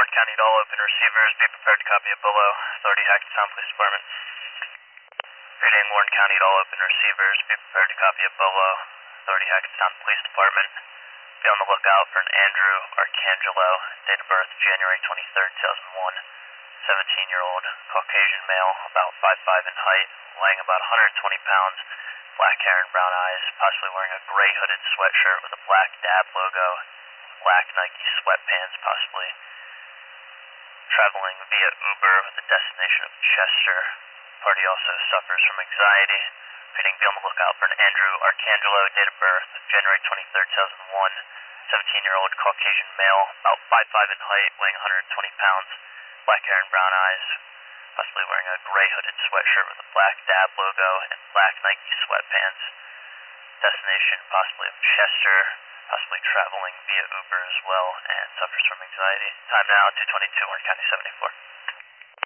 Warren County to all open receivers. Be prepared to copy it below. Authority Hackettstown Police Department. Reading Warren County to all open receivers. Be prepared to copy it below. Authority Hackettstown Police Department. Be on the lookout for an Andrew Arcangelo, date of birth January 23rd, 2001. 17-year-old, Caucasian male, about 5'5" in height, weighing about 120 pounds, black hair and brown eyes, possibly wearing a gray hooded sweatshirt with a black DAB logo, black Nike sweatpants, possibly traveling via Uber with the destination of Chester. Party also suffers from anxiety. Reading, be on the lookout for an Andrew Arcangelo, date of birth January 23rd, 2001. 17-year-old Caucasian male, about 5'5" in height, weighing 120 pounds, black hair and brown eyes, possibly wearing a gray hooded sweatshirt with a black DAB logo and black Nike sweatpants. Destination possibly of Chester, possibly traveling via Uber as well, and suffers from anxiety. Time now, 2:22, Warren County 74.